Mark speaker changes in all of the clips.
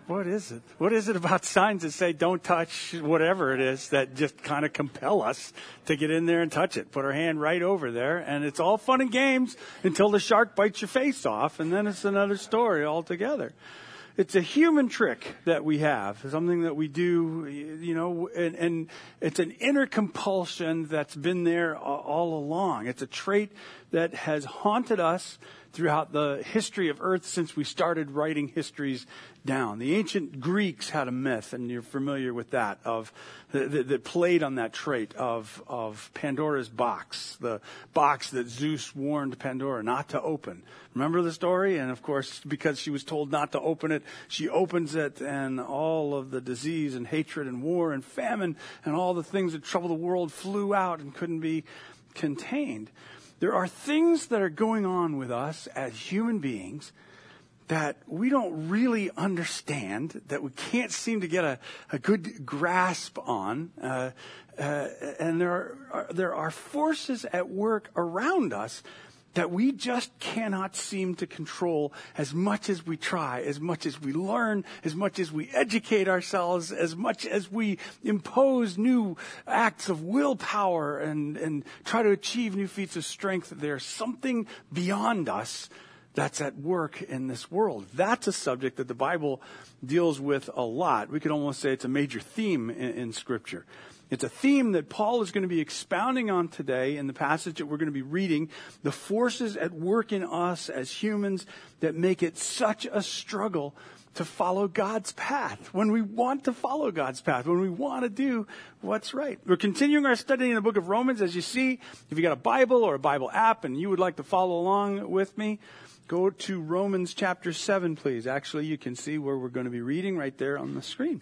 Speaker 1: What is it? What is it about signs that say don't touch whatever it is that just kind of compel us to get in there and touch it? Put our hand right over there, and it's all fun and games until the shark bites your face off, and then it's another story altogether. It's a human trick that we have, something that we do, and it's an inner compulsion that's been there all along. It's a trait that has haunted us throughout the history of Earth since we started writing histories down. The ancient Greeks had a myth, and you're familiar with that, that played on that trait of Pandora's box, the box that Zeus warned Pandora not to open. Remember the story? And of course, because she was told not to open it, she opens it, and all of the disease and hatred and war and famine and all the things that trouble the world flew out and couldn't be contained. There are things that are going on with us as human beings that we don't really understand, that we can't seem to get a good grasp on. And there are forces at work around us that we just cannot seem to control as much as we try, as much as we learn, as much as we educate ourselves, as much as we impose new acts of willpower and try to achieve new feats of strength. There's something beyond us that's at work in this world. That's a subject that the Bible deals with a lot. We could almost say it's a major theme in Scripture. It's a theme that Paul is going to be expounding on today in the passage that we're going to be reading, the forces at work in us as humans that make it such a struggle to follow God's path, when we want to follow God's path, when we want to do what's right. We're continuing our study in the book of Romans. As you see, if you got a Bible or a Bible app and you would like to follow along with me, go to Romans chapter 7, please. Actually, you can see where we're going to be reading right there on the screen.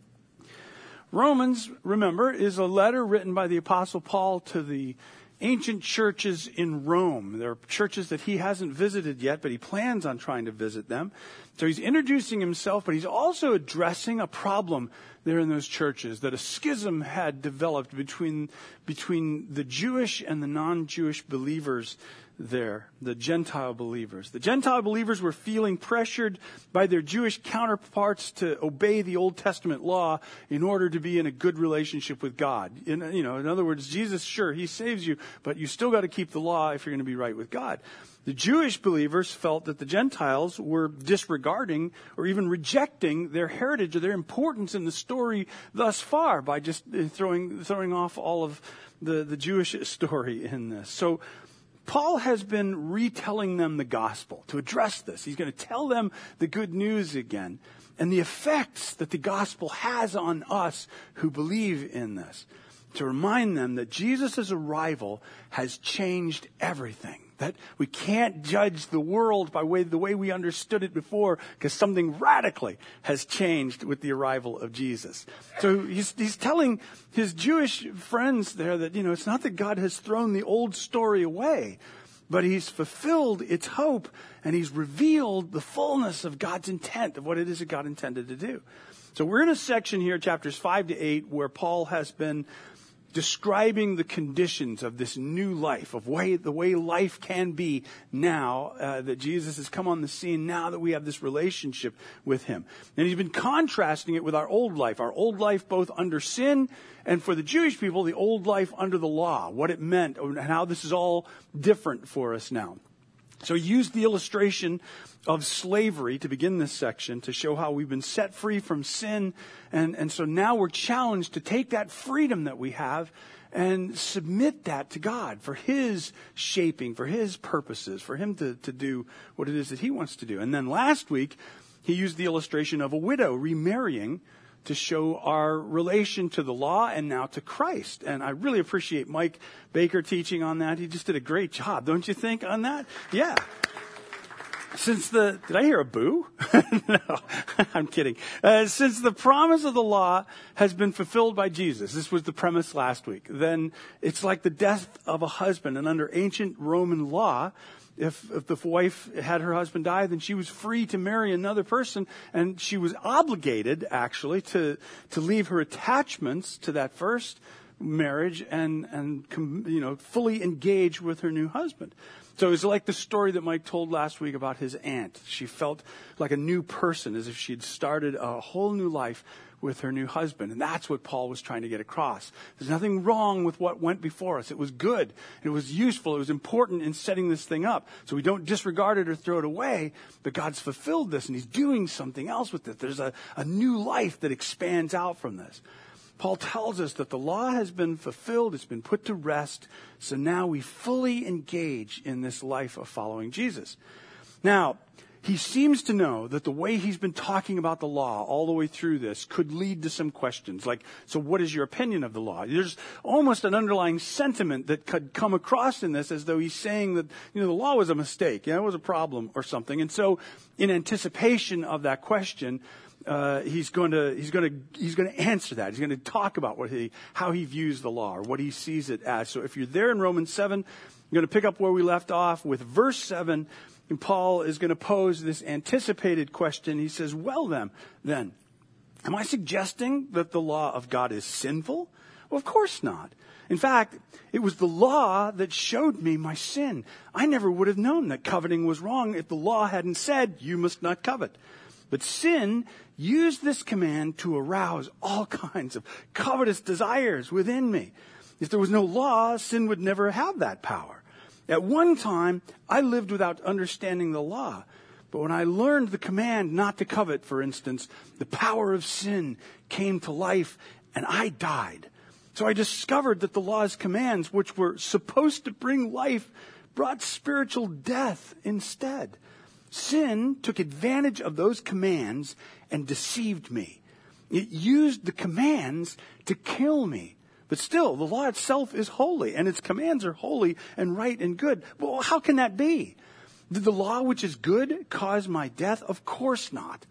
Speaker 1: Romans, remember, is a letter written by the Apostle Paul to the ancient churches in Rome. There are churches that he hasn't visited yet, but he plans on trying to visit them. So he's introducing himself, but he's also addressing a problem there in those churches, that a schism had developed between the Jewish and the non-Jewish believers there, the Gentile believers. The Gentile believers were feeling pressured by their Jewish counterparts to obey the Old Testament law in order to be in a good relationship with God. In other words, Jesus, sure, he saves you, but you still got to keep the law if you're going to be right with God. The Jewish believers felt that the Gentiles were disregarding or even rejecting their heritage or their importance in the story thus far by just throwing off all of the Jewish story in this. So Paul has been retelling them the gospel to address this. He's going to tell them the good news again and the effects that the gospel has on us who believe in this, to remind them that Jesus' arrival has changed everything, that we can't judge the world by the way we understood it before, because something radically has changed with the arrival of Jesus. So he's telling his Jewish friends there that, it's not that God has thrown the old story away, but he's fulfilled its hope, and he's revealed the fullness of God's intent, of what it is that God intended to do. So we're in a section here, chapters 5 to 8, where Paul has been describing the conditions of this new life, of the way life can be now that Jesus has come on the scene, now that we have this relationship with him. And he's been contrasting it with our old life both under sin, and for the Jewish people, the old life under the law, what it meant, and how this is all different for us now. So he used the illustration of slavery to begin this section to show how we've been set free from sin. And so now we're challenged to take that freedom that we have and submit that to God for his shaping, for his purposes, for him to do what it is that he wants to do. And then last week, he used the illustration of a widow remarrying to show our relation to the law and now to Christ. And I really appreciate Mike Baker teaching on that. He just did a great job, don't you think, on that? Yeah. Did I hear a boo? No, I'm kidding. Since the promise of the law has been fulfilled by Jesus, this was the premise last week, then it's like the death of a husband. And under ancient Roman law, if the wife had her husband die, then she was free to marry another person, and she was obligated, actually, to leave her attachments to that first marriage and fully engage with her new husband. So it's like the story that Mike told last week about his aunt. She felt like a new person, as if she had started a whole new life with her new husband. And that's what Paul was trying to get across. There's nothing wrong with what went before us. It was good. It was useful. It was important in setting this thing up. So we don't disregard it or throw it away. But God's fulfilled this, and he's doing something else with it. There's a new life that expands out from this. Paul tells us that the law has been fulfilled. It's been put to rest. So now we fully engage in this life of following Jesus. Now, he seems to know that the way he's been talking about the law all the way through this could lead to some questions. Like, so what is your opinion of the law? There's almost an underlying sentiment that could come across in this as though he's saying that, the law was a mistake. It was a problem or something. And so in anticipation of that question, he's going to answer that. He's going to talk about how he views the law or what he sees it as. So if you're there in Romans 7, I'm going to pick up where we left off with verse 7. And Paul is going to pose this anticipated question. He says, well then, am I suggesting that the law of God is sinful? Well, of course not. In fact, it was the law that showed me my sin. I never would have known that coveting was wrong if the law hadn't said, you must not covet. But sin used this command to arouse all kinds of covetous desires within me. If there was no law, sin would never have that power. At one time, I lived without understanding the law. But when I learned the command not to covet, for instance, the power of sin came to life and I died. So I discovered that the law's commands, which were supposed to bring life, brought spiritual death instead. Sin took advantage of those commands and deceived me. It used the commands to kill me. But still, the law itself is holy, and its commands are holy and right and good. Well, how can that be? Did the law, which is good, cause my death? Of course not.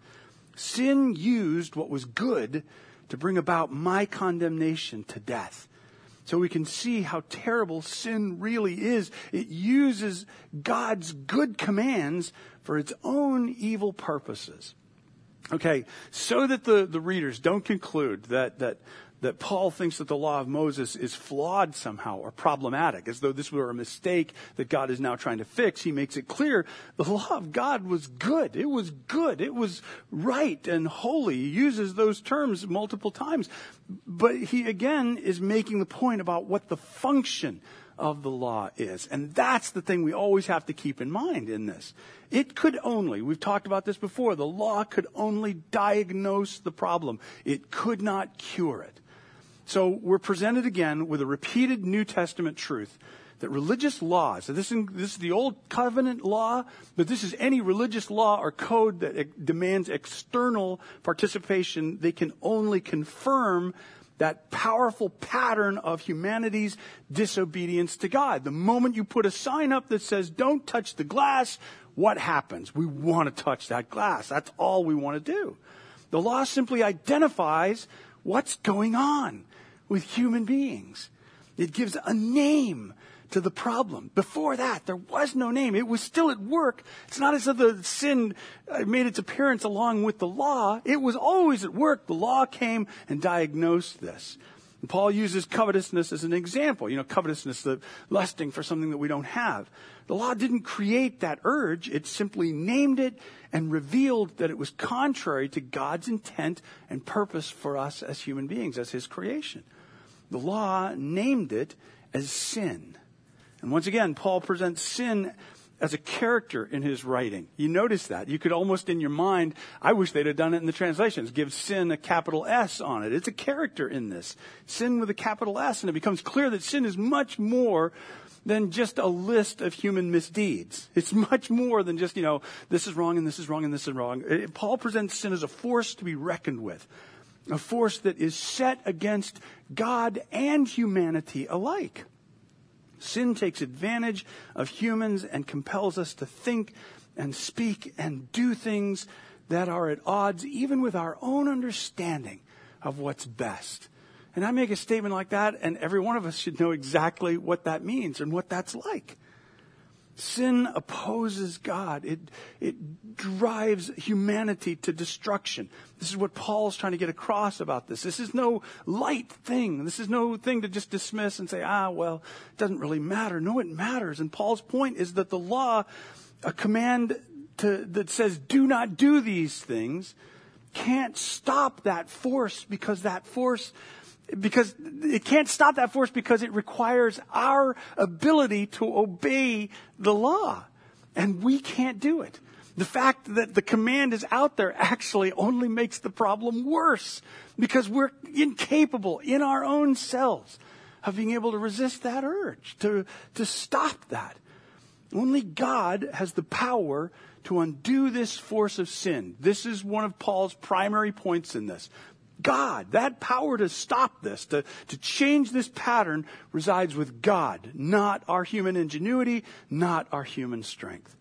Speaker 1: Sin used what was good to bring about my condemnation to death. So we can see how terrible sin really is. It uses God's good commands for its own evil purposes. Okay, so that the readers don't conclude that Paul thinks that the law of Moses is flawed somehow or problematic, as though this were a mistake that God is now trying to fix. He makes it clear the law of God was good. It was good. It was right and holy. He uses those terms multiple times. But he, again, is making the point about what the function of the law is. And that's the thing we always have to keep in mind in this. It could only, we've talked about this before, the law could only diagnose the problem. It could not cure it. So we're presented again with a repeated New Testament truth that religious laws, so this is the Old Covenant law, but this is any religious law or code that demands external participation. They can only confirm that powerful pattern of humanity's disobedience to God. The moment you put a sign up that says, don't touch the glass, what happens? We want to touch that glass. That's all we want to do. The law simply identifies what's going on with human beings. It gives a name to the problem. Before that, there was no name. It was still at work. It's not as if the sin made its appearance along with the law. It was always at work. The law came and diagnosed this. And Paul uses covetousness as an example. Covetousness, the lusting for something that we don't have. The law didn't create that urge. It simply named it and revealed that it was contrary to God's intent and purpose for us as human beings, as his creation. The law named it as sin. And once again, Paul presents sin as a character in his writing. You notice that. You could almost in your mind, I wish they'd have done it in the translations, give sin a capital S on it. It's a character in this. Sin with a capital S. And it becomes clear that sin is much more than just a list of human misdeeds. It's much more than just, this is wrong and this is wrong and this is wrong. Paul presents sin as a force to be reckoned with. A force that is set against God and humanity alike. Sin takes advantage of humans and compels us to think and speak and do things that are at odds even with our own understanding of what's best. And I make a statement like that, and every one of us should know exactly what that means and what that's like. Sin opposes God. It drives humanity to destruction. This is what Paul's trying to get across about this. This is no light thing. This is no thing to just dismiss and say, well, it doesn't really matter. No, it matters. And Paul's point is that the law, a command that says do not do these things, can't stop that force because it can't stop that force because it requires our ability to obey the law. And we can't do it. The fact that the command is out there actually only makes the problem worse because we're incapable in our own selves of being able to resist that urge, to stop that. Only God has the power to undo this force of sin. This is one of Paul's primary points in this. God, that power to stop this, to change this pattern, resides with God, not our human ingenuity, not our human strength.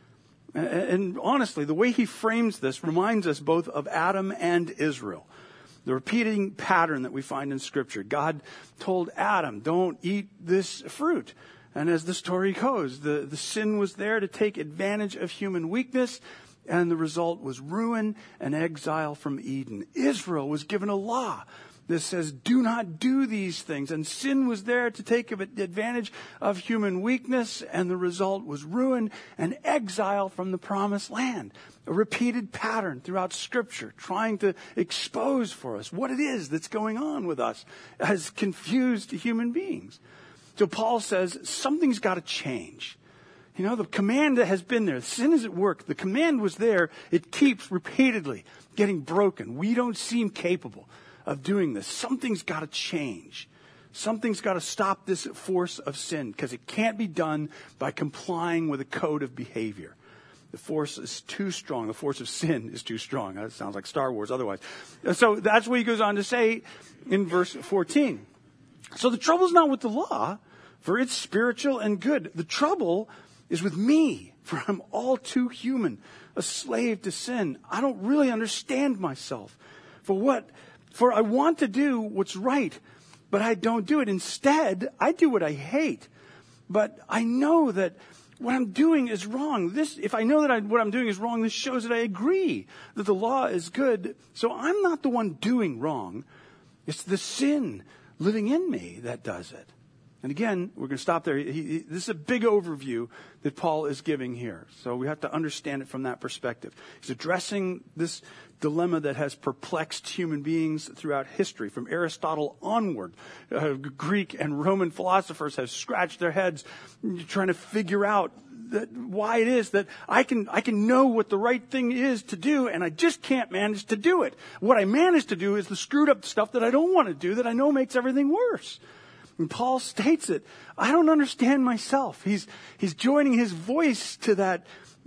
Speaker 1: And honestly, the way he frames this reminds us both of Adam and Israel. The repeating pattern that we find in Scripture. God told Adam, don't eat this fruit. And as the story goes, the sin was there to take advantage of human weakness, and the result was ruin and exile from Eden. Israel was given a law that says, do not do these things. And sin was there to take advantage of human weakness, and the result was ruin and exile from the promised land. A repeated pattern throughout Scripture, trying to expose for us what it is that's going on with us as confused human beings. So Paul says, something's got to change. The command that has been there, sin is at work. The command was there. It keeps repeatedly getting broken. We don't seem capable of doing this. Something's got to change. Something's got to stop this force of sin because it can't be done by complying with a code of behavior. The force is too strong. The force of sin is too strong. That sounds like Star Wars otherwise. So that's what he goes on to say in verse 14. So the trouble's not with the law, for it's spiritual and good. The trouble is with me, for I'm all too human, a slave to sin. I don't really understand myself. For I want to do what's right, but I don't do it. Instead, I do what I hate. But I know that what I'm doing is wrong. If I know that what I'm doing is wrong, this shows that I agree that the law is good. So I'm not the one doing wrong. It's the sin living in me that does it. And again, we're going to stop there. This is a big overview that Paul is giving here. So we have to understand it from that perspective. He's addressing this dilemma that has perplexed human beings throughout history. From Aristotle onward, Greek and Roman philosophers have scratched their heads trying to figure out why it is that I can know what the right thing is to do, and I just can't manage to do it. What I manage to do is the screwed up stuff that I don't want to do that I know makes everything worse. And Paul states it. I don't understand myself. He's joining his voice to that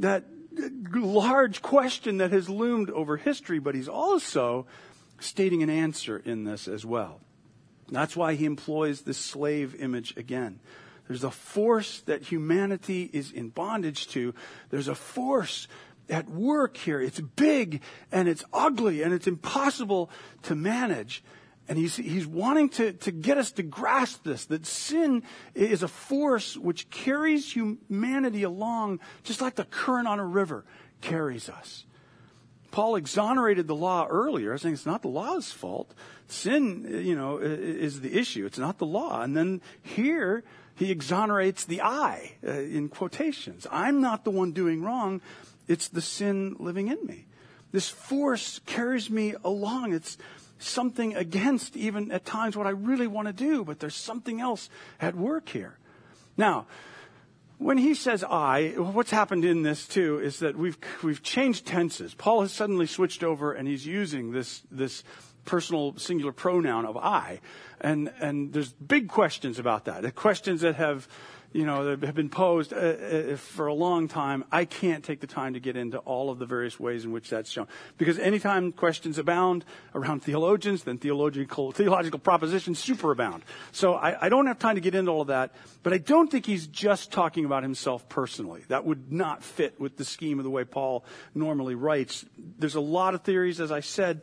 Speaker 1: large question that has loomed over history, but he's also stating an answer in this as well. That's why he employs this slave image again. There's a force that humanity is in bondage to. There's a force at work here. It's big and it's ugly and it's impossible to manage. And he's wanting to get us to grasp this, that sin is a force which carries humanity along just like the current on a river carries us. Paul exonerated the law earlier, saying it's not the law's fault. Sin, is the issue. It's not the law. And then here he exonerates the I, in quotations. I'm not the one doing wrong. It's the sin living in me. This force carries me along. It's something against even at times what I really want to do, but there's something else at work here. Now, when he says I, what's happened in this too is that we've changed tenses. Paul has suddenly switched over and he's using this personal singular pronoun of I, and there's big questions about that. The questions that have been posed for a long time. I can't take the time to get into all of the various ways in which that's shown. Because anytime questions abound around theologians, then theological propositions superabound. So I don't have time to get into all of that. But I don't think he's just talking about himself personally. That would not fit with the scheme of the way Paul normally writes. There's a lot of theories, as I said.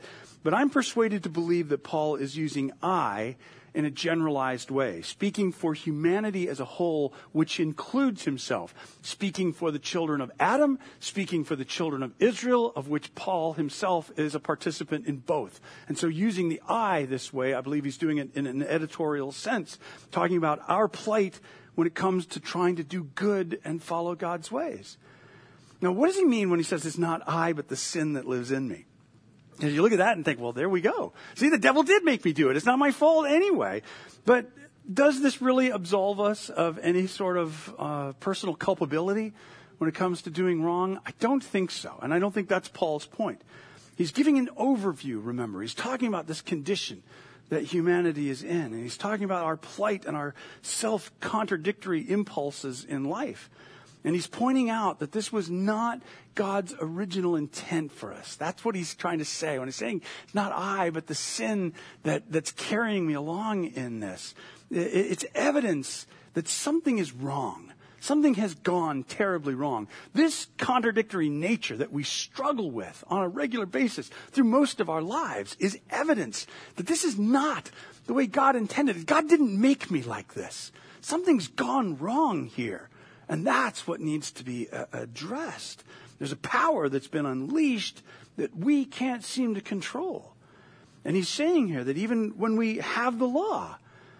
Speaker 1: But I'm persuaded to believe that Paul is using I in a generalized way, speaking for humanity as a whole, which includes himself, speaking for the children of Adam, speaking for the children of Israel, of which Paul himself is a participant in both. And so using the I this way, I believe he's doing it in an editorial sense, talking about our plight when it comes to trying to do good and follow God's ways. Now, what does he mean when he says it's not I, but the sin that lives in me? And you look at that and think, well, there we go. See, the devil did make me do it. It's not my fault anyway. But does this really absolve us of any sort of personal culpability when it comes to doing wrong? I don't think so. And I don't think that's Paul's point. He's giving an overview, remember. He's talking about this condition that humanity is in. And he's talking about our plight and our self-contradictory impulses in life. And he's pointing out that this was not God's original intent for us. That's what he's trying to say. When he's saying it's not I, but the sin that's carrying me along in this. It's evidence that something is wrong. Something has gone terribly wrong. This contradictory nature that we struggle with on a regular basis through most of our lives is evidence that this is not the way God intended it. God didn't make me like this. Something's gone wrong here. And that's what needs to be addressed. There's a power that's been unleashed that we can't seem to control. And he's saying here that even when we have the law,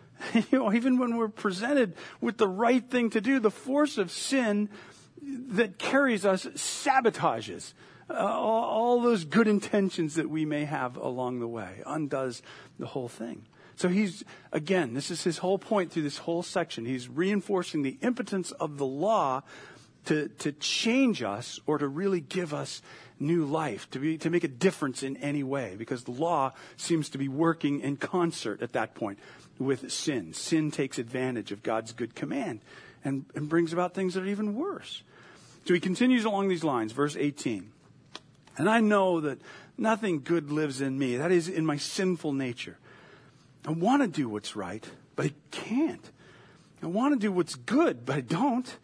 Speaker 1: even when we're presented with the right thing to do, the force of sin that carries us sabotages all those good intentions that we may have along the way, undoes the whole thing. So this is his whole point through this whole section. He's reinforcing the impotence of the law to change us or to really give us new life, to make a difference in any way, because the law seems to be working in concert at that point with sin. Sin takes advantage of God's good command and brings about things that are even worse. So he continues along these lines, verse 18. And I know that nothing good lives in me, that is, in my sinful nature. I want to do what's right, but I can't. I want to do what's good, but I don't.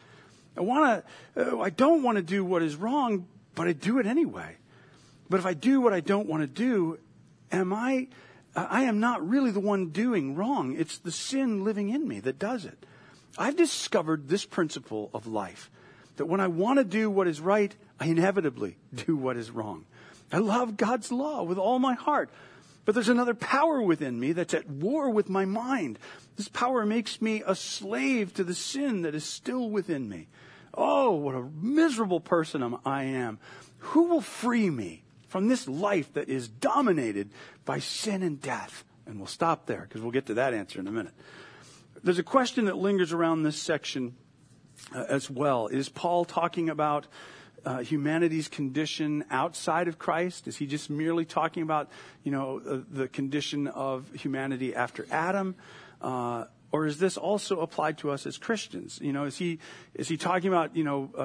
Speaker 1: I don't want to do what is wrong, but I do it anyway. But if I do what I don't want to do, I am not really the one doing wrong. It's the sin living in me that does it. I've discovered this principle of life, that when I want to do what is right, I inevitably do what is wrong. I love God's law with all my heart. But there's another power within me that's at war with my mind. This power makes me a slave to the sin that is still within me. Oh, what a miserable person I am. Who will free me from this life that is dominated by sin and death? And we'll stop there because we'll get to that answer in a minute. There's a question that lingers around this section as well. Is Paul talking about humanity's condition outside of Christ? Is he just merely talking about, the condition of humanity after Adam? Or is this also applied to us as Christians? Is he talking about,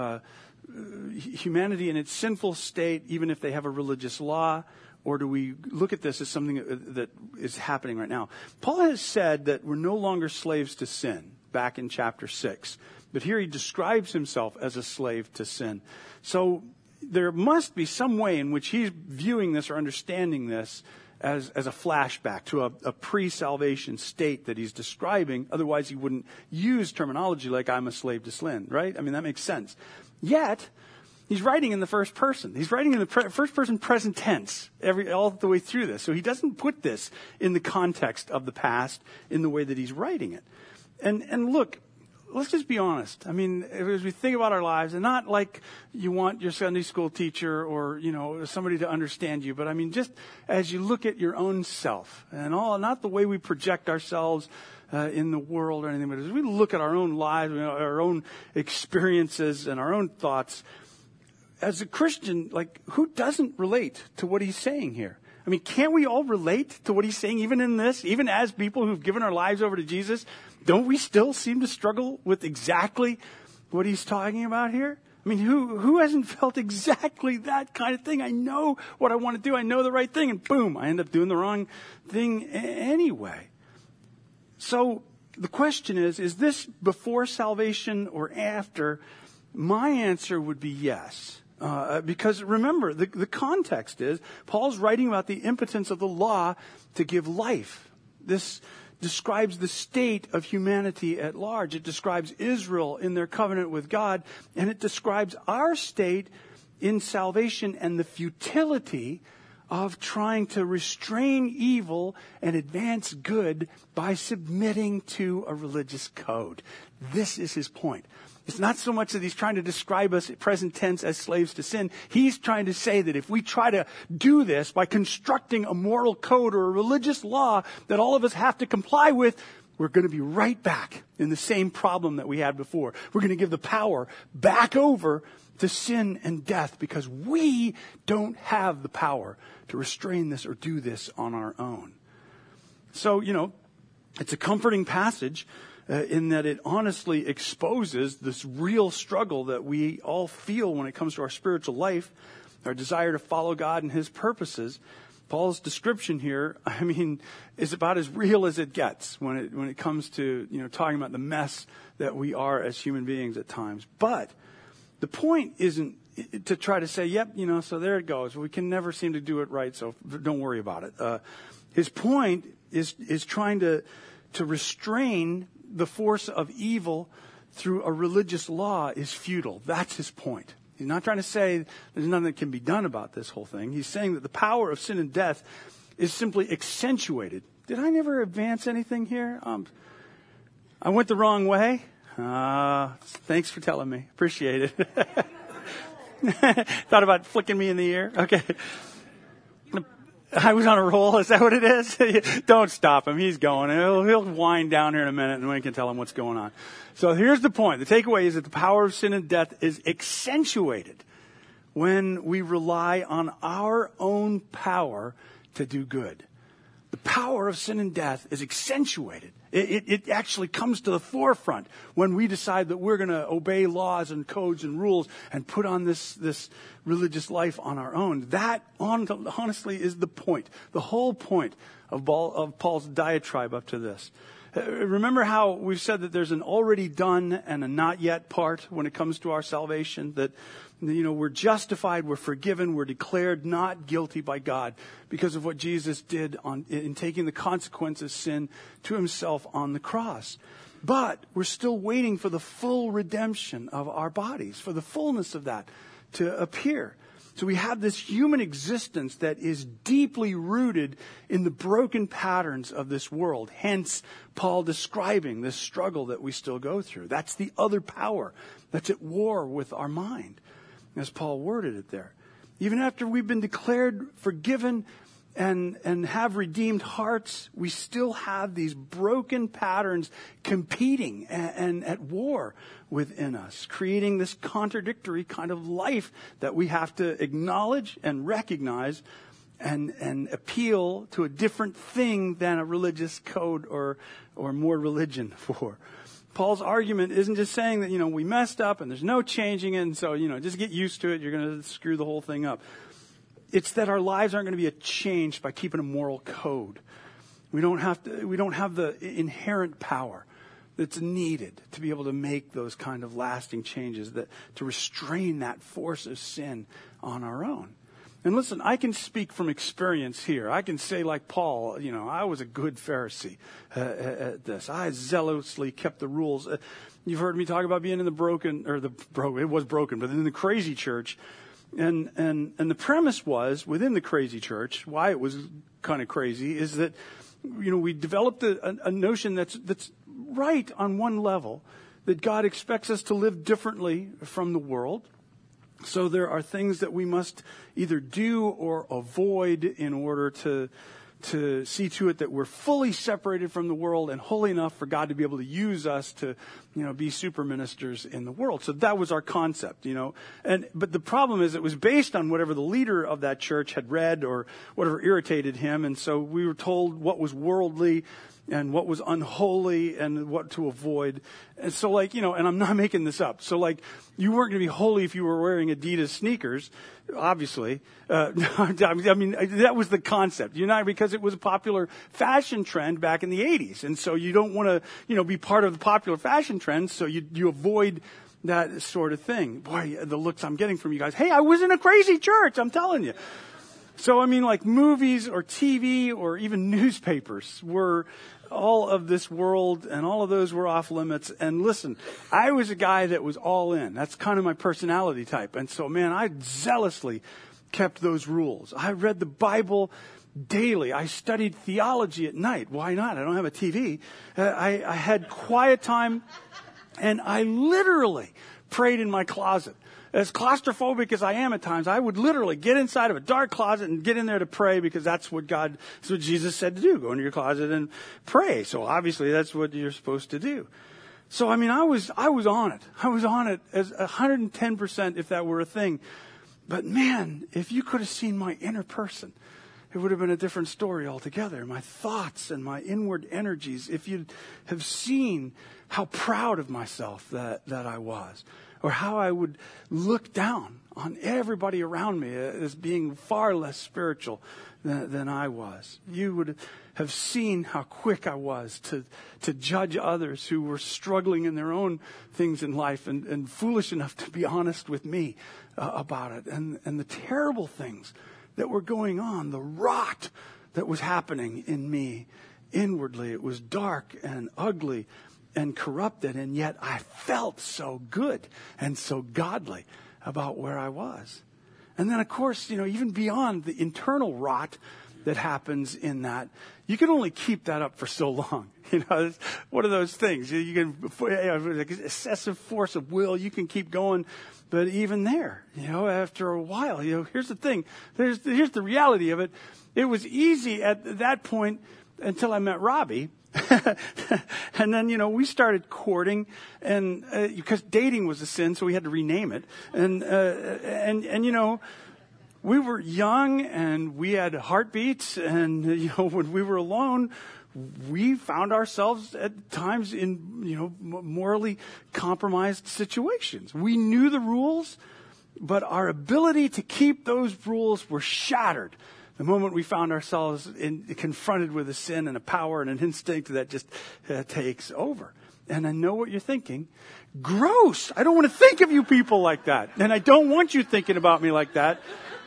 Speaker 1: humanity in its sinful state, even if they have a religious law? Or do we look at this as something that is happening right now? Paul has said that we're no longer slaves to sin back in chapter 6. But here he describes himself as a slave to sin. So there must be some way in which he's viewing this or understanding this as a flashback to a pre-salvation state that he's describing. Otherwise, he wouldn't use terminology like I'm a slave to sin, right? I mean, that makes sense. Yet, he's writing in the first person. He's writing in the first person present tense all the way through this. So he doesn't put this in the context of the past in the way that he's writing it. And look, let's just be honest. I mean, as we think about our lives, and not like you want your Sunday school teacher or, somebody to understand you, but I mean, just as you look at your own self and not the way we project ourselves in the world or anything, but as we look at our own lives, our own experiences and our own thoughts, as a Christian, who doesn't relate to what he's saying here? I mean, can't we all relate to what he's saying even in this? Even as people who've given our lives over to Jesus, don't we still seem to struggle with exactly what he's talking about here? I mean, who hasn't felt exactly that kind of thing? I know what I want to do. I know the right thing. And boom, I end up doing the wrong thing anyway. So the question is this before salvation or after? My answer would be yes. Because remember, the context is Paul's writing about the impotence of the law to give life. This describes the state of humanity at large. It describes Israel in their covenant with God, and it describes our state in salvation and the futility of trying to restrain evil and advance good by submitting to a religious code. This is his point. It's not so much that he's trying to describe us at present tense as slaves to sin. He's trying to say that if we try to do this by constructing a moral code or a religious law that all of us have to comply with, we're going to be right back in the same problem that we had before. We're going to give the power back over to sin and death because we don't have the power to restrain this or do this on our own. So, it's a comforting passage in that it honestly exposes this real struggle that we all feel when it comes to our spiritual life, our desire to follow God and his purposes. Paul's description here, is about as real as it gets when it comes to, talking about the mess that we are as human beings at times. But the point isn't to try to say, yep, so there it goes. We can never seem to do it right, so don't worry about it. His point is trying to restrain the force of evil through a religious law is futile. That's his point. He's not trying to say there's nothing that can be done about this whole thing. He's saying that the power of sin and death is simply accentuated. Did I never advance anything here? I went the wrong way? Thanks for telling me. Appreciate it. Thought about flicking me in the ear? Okay. I was on a roll. Is that what it is? Don't stop him. He's going. He'll wind down here in a minute and we can tell him what's going on. So here's the point. The takeaway is that the power of sin and death is accentuated when we rely on our own power to do good. The power of sin and death is accentuated. It actually comes to the forefront when we decide that we're going to obey laws and codes and rules and put on this religious life on our own. That, honestly, is the point, the whole point of Paul's diatribe up to this. Remember how we've said that there's an already done and a not yet part when it comes to our salvation, that we're justified, we're forgiven, we're declared not guilty by God because of what Jesus did in taking the consequences of sin to himself on the cross. But we're still waiting for the full redemption of our bodies, for the fullness of that to appear. So we have this human existence that is deeply rooted in the broken patterns of this world. Hence, Paul describing this struggle that we still go through. That's the other power that's at war with our mind, as Paul worded it there. Even after we've been declared forgiven and have redeemed hearts, we still have these broken patterns competing and at war within us, creating this contradictory kind of life that we have to acknowledge and recognize and appeal to a different thing than a religious code or more religion for. Paul's argument isn't just saying that, we messed up and there's no changing it, and so, just get used to it. You're going to screw the whole thing up. It's that our lives aren't going to be changed by keeping a moral code. We don't have the inherent power that's needed to be able to make those kind of lasting changes, to restrain that force of sin on our own. And listen, I can speak from experience here. I can say like Paul, I was a good Pharisee at this. I zealously kept the rules. You've heard me talk about being in it was broken, but in the crazy church. And the premise was, within the crazy church, why it was kind of crazy, is that, we developed a notion that's right on one level, that God expects us to live differently from the world. So there are things that we must either do or avoid in order to see to it that we're fully separated from the world and holy enough for God to be able to use us to, be super ministers in the world. So that was our concept, but the problem is it was based on whatever the leader of that church had read or whatever irritated him. And so we were told what was worldly and what was unholy and what to avoid. And so and I'm not making this up. So you weren't going to be holy if you were wearing Adidas sneakers, obviously. That was the concept. Because it was a popular fashion trend back in the 80s. And so you don't want to, be part of the popular fashion trend. So you avoid that sort of thing. Boy, the looks I'm getting from you guys. Hey, I was in a crazy church, I'm telling you. So, I mean, like movies or TV or even newspapers were all of this world, and all of those were off limits. And listen, I was a guy that was all in. That's kind of my personality type. And so, man, I zealously kept those rules. I read the Bible daily. I studied theology at night. Why not? I don't have a TV. I had quiet time, and I literally prayed in my closet. As claustrophobic as I am at times, I would literally get inside of a dark closet and get in there to pray, because that's what Jesus said to do. Go into your closet and pray. So obviously that's what you're supposed to do. So, I mean, I was on it. I was on it as 110% if that were a thing. But man, if you could have seen my inner person, it would have been a different story altogether. My thoughts and my inward energies, if you'd have seen how proud of myself that I was, or how I would look down on everybody around me as being far less spiritual than I was. You would have seen how quick I was to judge others who were struggling in their own things in life, and foolish enough to be honest with me about it. And the terrible things that were going on, the rot that was happening in me inwardly. It was dark and ugly and corrupted, and yet I felt so good and so godly about where I was. And then, of course, even beyond the internal rot that happens in that, you can only keep that up for so long. It's one of those things. You can, like excessive force of will, you can keep going. But even there, after a while, here's the thing. Here's the reality of it. It was easy at that point until I met Robbie. And then, we started courting, and because dating was a sin, so we had to rename it. And we were young, and we had heartbeats, and when we were alone, we found ourselves at times in morally compromised situations. We knew the rules, but our ability to keep those rules were shattered the moment we found ourselves confronted with a sin and a power and an instinct that just takes over. And I know what you're thinking. Gross. I don't want to think of you people like that. And I don't want you thinking about me like that.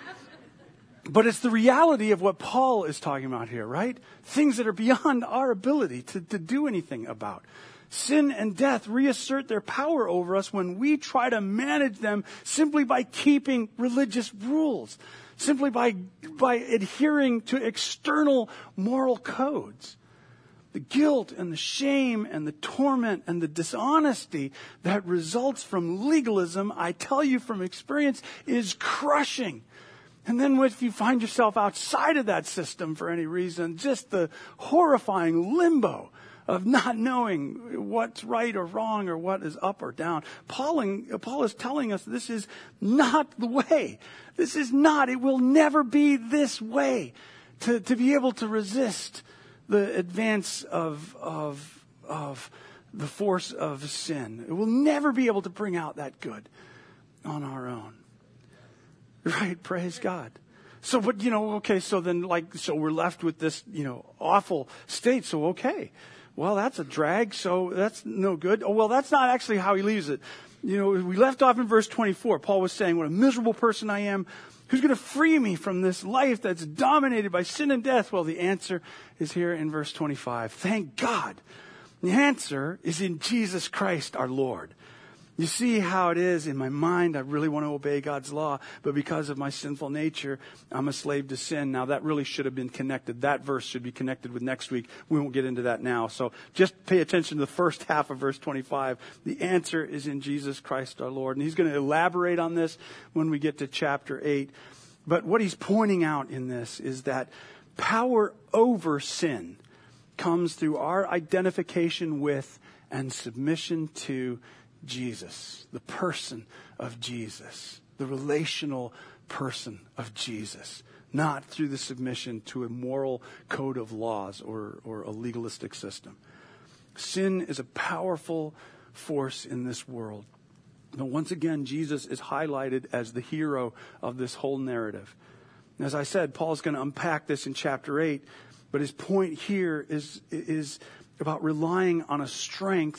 Speaker 1: But it's the reality of what Paul is talking about here, right? Things that are beyond our ability to do anything about. Sin and death reassert their power over us when we try to manage them simply by keeping religious rules, simply by adhering to external moral codes. The guilt and the shame and the torment and the dishonesty that results from legalism, I tell you from experience, is crushing. And then if you find yourself outside of that system for any reason, just the horrifying limbo of not knowing what's right or wrong or what is up or down. Paul is telling us this is not the way. This is not. It will never be this way to be able to resist the advance of the force of sin. It will never be able to bring out that good on our own. Right? Praise God. So, but, so then so we're left with this, awful state. So, okay. Well, that's a drag. So that's no good. Oh, well, that's not actually how he leaves it. We left off in verse 24. Paul was saying, what a miserable person I am. Who's going to free me from this life that's dominated by sin and death? Well, the answer is here in verse 25. Thank God. The answer is in Jesus Christ, our Lord. You see how it is in my mind. I really want to obey God's law, but because of my sinful nature, I'm a slave to sin. Now, that really should have been connected. That verse should be connected with next week. We won't get into that now. So just pay attention to the first half of verse 25. The answer is in Jesus Christ our Lord. And he's going to elaborate on this when we get to chapter 8. But what he's pointing out in this is that power over sin comes through our identification with and submission to Jesus, the person of Jesus, the relational person of Jesus, not through the submission to a moral code of laws or a legalistic system. Sin is a powerful force in this world. But once again, Jesus is highlighted as the hero of this whole narrative. And as I said, Paul's going to unpack this in chapter 8, but his point here is about relying on a strength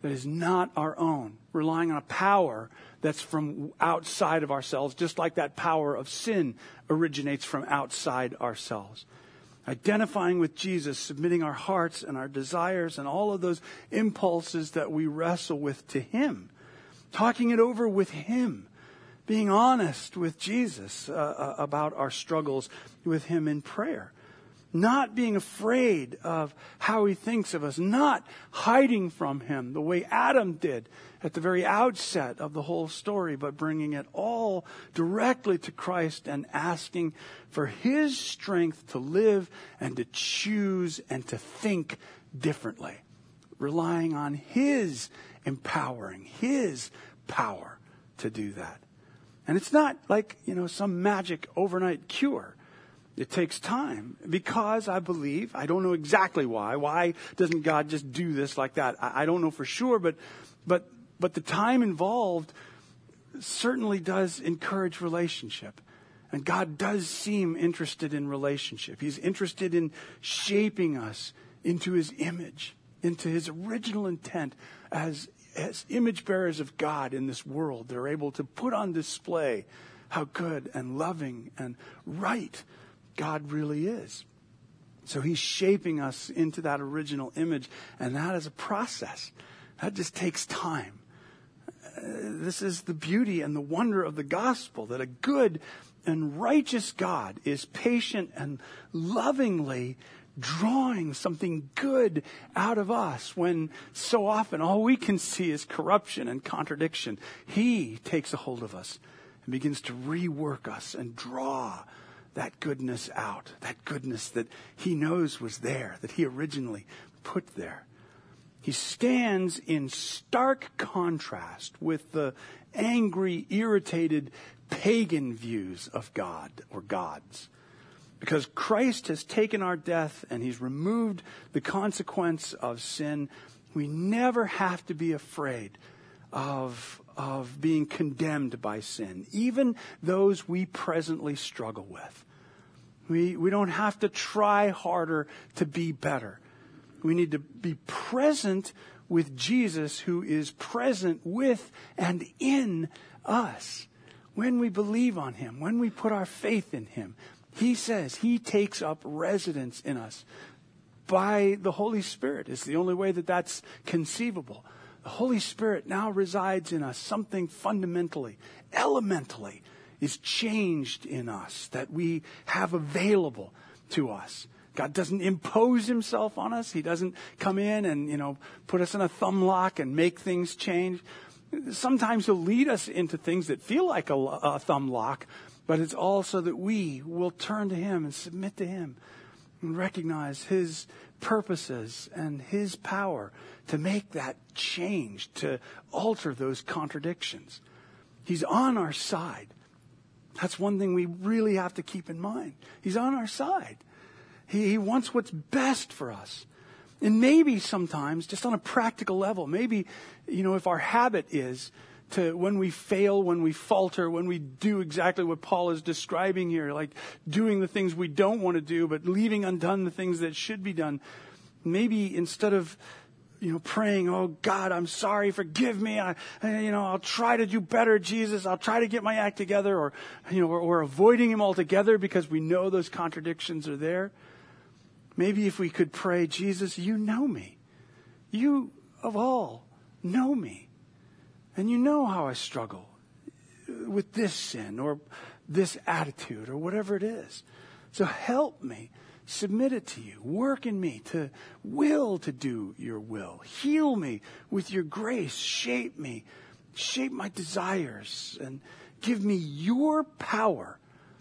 Speaker 1: that is not our own, relying on a power that's from outside of ourselves, just like that power of sin originates from outside ourselves. Identifying with Jesus, submitting our hearts and our desires and all of those impulses that we wrestle with to Him. Talking it over with Him. Being honest with Jesus about our struggles with Him in prayer. Not being afraid of how He thinks of us. Not hiding from Him the way Adam did at the very outset of the whole story, but bringing it all directly to Christ and asking for His strength to live and to choose and to think differently. Relying on His empowering, His power to do that. And it's not like, some magic overnight cure. It takes time because I believe, I don't know exactly why. Why doesn't God just do this like that? I don't know for sure, but the time involved certainly does encourage relationship. And God does seem interested in relationship. He's interested in shaping us into His image, into His original intent as image bearers of God in this world. They're able to put on display how good and loving and right God really is. So He's shaping us into that original image, and that is a process. That just takes time. This is the beauty and the wonder of the gospel, that a good and righteous God is patient and lovingly drawing something good out of us when so often all we can see is corruption and contradiction. He takes a hold of us and begins to rework us and draw that goodness out, that goodness that He knows was there, that He originally put there. He stands in stark contrast with the angry, irritated, pagan views of God or gods. Because Christ has taken our death and He's removed the consequence of sin, we never have to be afraid of being condemned by sin, even those we presently struggle with. We don't have to try harder to be better. We need to be present with Jesus, who is present with and in us. When we believe on Him, when we put our faith in Him, He says He takes up residence in us by the Holy Spirit. It's the only way that that's conceivable. The Holy Spirit now resides in us. Something fundamentally, elementally is changed in us that we have available to us. God doesn't impose Himself on us. He doesn't come in and, put us in a thumb lock and make things change. Sometimes He'll lead us into things that feel like a thumb lock, but it's also that we will turn to Him and submit to Him and recognize His purposes and His power to make that change, to alter those contradictions. He's on our side. That's one thing we really have to keep in mind. He's on our side. He wants what's best for us. And maybe sometimes, just on a practical level, maybe, if our habit is to, when we fail, when we falter, when we do exactly what Paul is describing here, like doing the things we don't want to do, but leaving undone the things that should be done, maybe instead of praying, "Oh God, I'm sorry, forgive me. I'll try to do better, Jesus. I'll try to get my act together," or avoiding Him altogether because we know those contradictions are there. Maybe if we could pray, "Jesus, You know me. You of all know me. And You know how I struggle with this sin or this attitude or whatever it is. So help me. Submit it to You. Work in me to will to do Your will. Heal me with Your grace. Shape me. Shape my desires. And give me Your power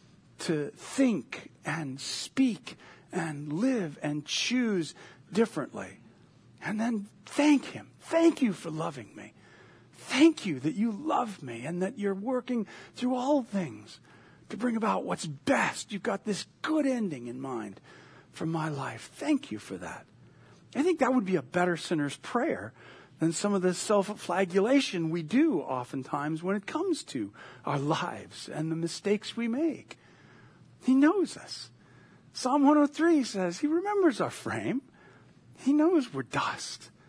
Speaker 1: to think and speak and live and choose differently." And then thank Him. Thank You for loving me. Thank You that You love me and that You're working through all things to bring about what's best. You've got this good ending in mind for my life. Thank You for that. I think that would be a better sinner's prayer than some of the self-flagellation we do oftentimes when it comes to our lives and the mistakes we make. He knows us. Psalm 103 says He remembers our frame. He knows we're dust.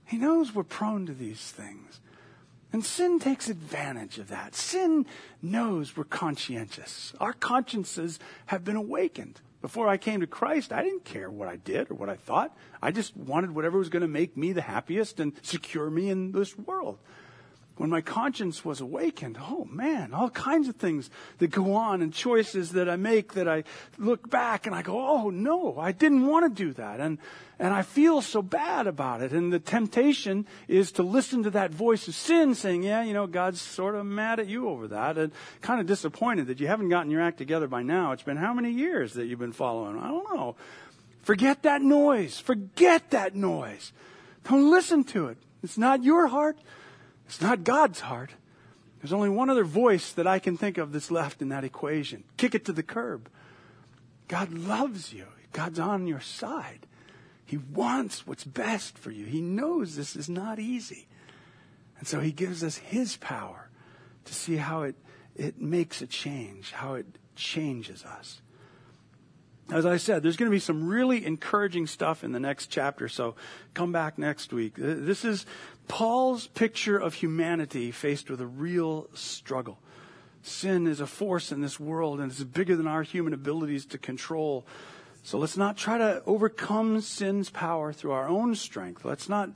Speaker 1: He knows we're prone to these things. And sin takes advantage of that. Sin knows we're conscientious. Our consciences have been awakened. Before I came to Christ, I didn't care what I did or what I thought. I just wanted whatever was going to make me the happiest and secure me in this world. When my conscience was awakened, oh man, all kinds of things that go on and choices that I make that I look back and I go, oh no, I didn't want to do that. And I feel so bad about it. And the temptation is to listen to that voice of sin saying, yeah, God's sort of mad at you over that and kind of disappointed that you haven't gotten your act together by now. It's been how many years that you've been following? I don't know. Forget that noise. Forget that noise. Don't listen to it. It's not your heart. It's not God's heart. There's only one other voice that I can think of that's left in that equation. Kick it to the curb. God loves you. God's on your side. He wants what's best for you. He knows this is not easy. And so he gives us his power to see how it makes a change, how it changes us. As I said, there's going to be some really encouraging stuff in the next chapter, so come back next week. This is Paul's picture of humanity faced with a real struggle. Sin is a force in this world, and it's bigger than our human abilities to control. So let's not try to overcome sin's power through our own strength. Let's not,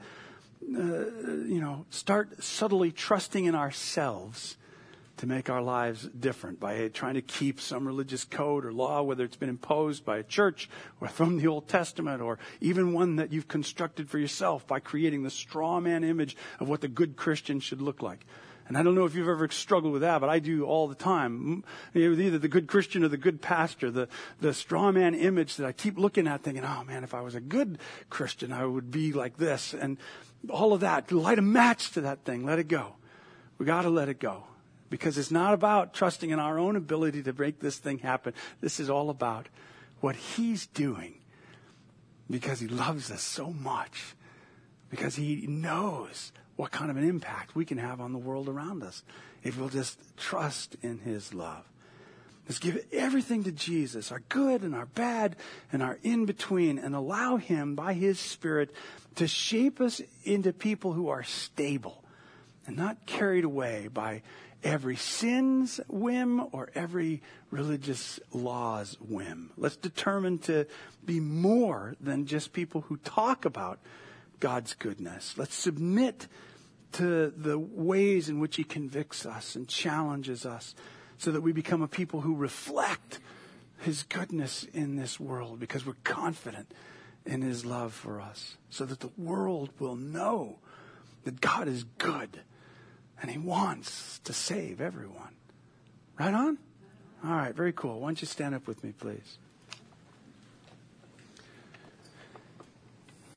Speaker 1: start subtly trusting in ourselves to make our lives different by trying to keep some religious code or law, whether it's been imposed by a church or from the Old Testament or even one that you've constructed for yourself by creating the straw man image of what the good Christian should look like. And I don't know if you've ever struggled with that, but I do all the time. Either the good Christian or the good pastor, the straw man image that I keep looking at thinking, oh man, if I was a good Christian, I would be like this. And all of that, light a match to that thing. Let it go. We got to let it go. Because it's not about trusting in our own ability to make this thing happen. This is all about what he's doing because he loves us so much. Because he knows what kind of an impact we can have on the world around us if we'll just trust in his love. Let's give everything to Jesus, our good and our bad and our in-between, and allow him by his Spirit to shape us into people who are stable and not carried away by every sin's whim or every religious law's whim. Let's determine to be more than just people who talk about God's goodness. Let's submit to the ways in which he convicts us and challenges us so that we become a people who reflect his goodness in this world because we're confident in his love for us, so that the world will know that God is good. And he wants to save everyone. Right on? All right, very cool. Why don't you stand up with me, please?